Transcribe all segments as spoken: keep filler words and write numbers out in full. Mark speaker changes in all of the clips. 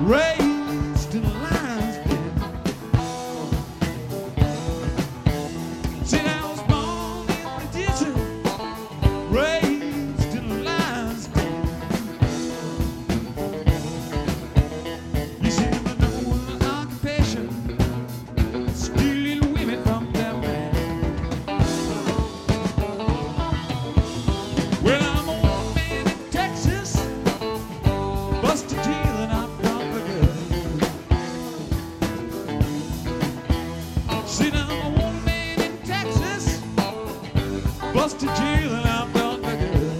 Speaker 1: raised in a lion's den. Said I was born in the desert, raised in a lion's den. You see, my number one occupation, stealing women from their man. Well, I'm a one man in Texas, busted jail and I'm gone for good. See, now I'm a one man in Texas, busted jail and I'm gone for good.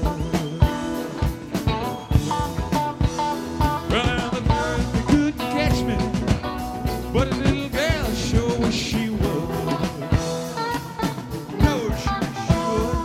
Speaker 1: Well, now the birds, they couldn't catch me, but a little girl sure wish she would. No, she, she would.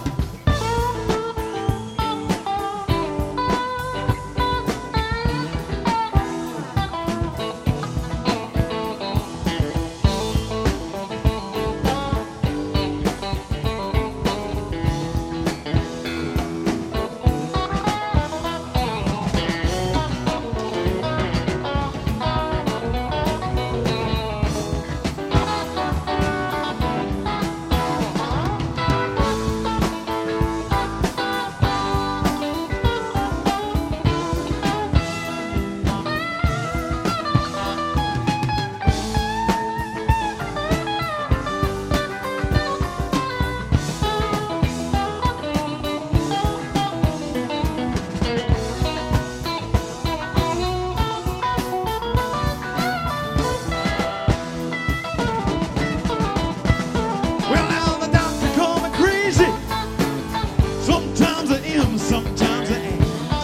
Speaker 1: Well, now the doctor called me crazy. Sometimes I am, sometimes I ain't.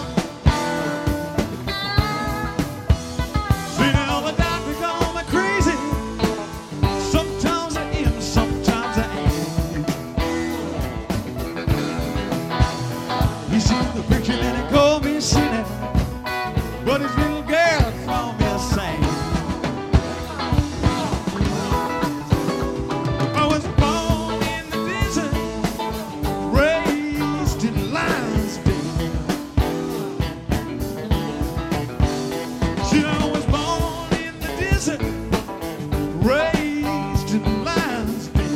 Speaker 1: See, now the doctor called me crazy. Sometimes I am, sometimes I ain't. He seen the preacher and he called me a sinner, but his little girl called me a saint. I was born in the desert, raised in a lion's den. See, I was born in the desert, raised in a lion's den.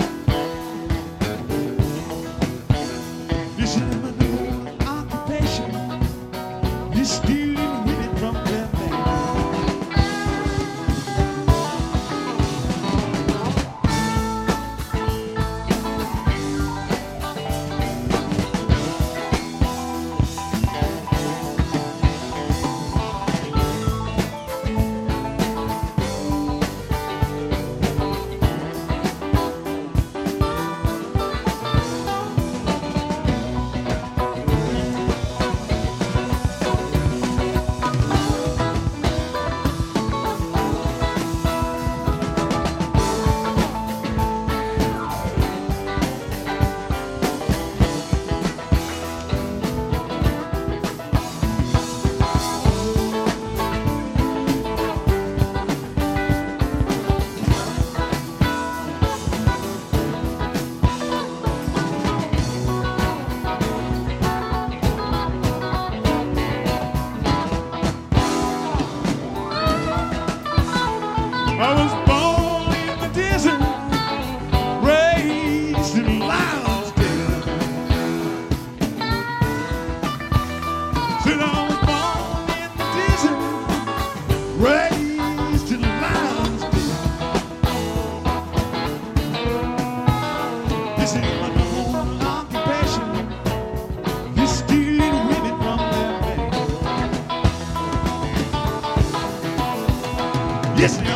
Speaker 1: You see, my new occupation is stealing women from their man. I was born in the desert, raised in a lion's den. Said I was born in the desert, raised in a lion's den. This is my number one occupation, is stealing women from their man. Yes,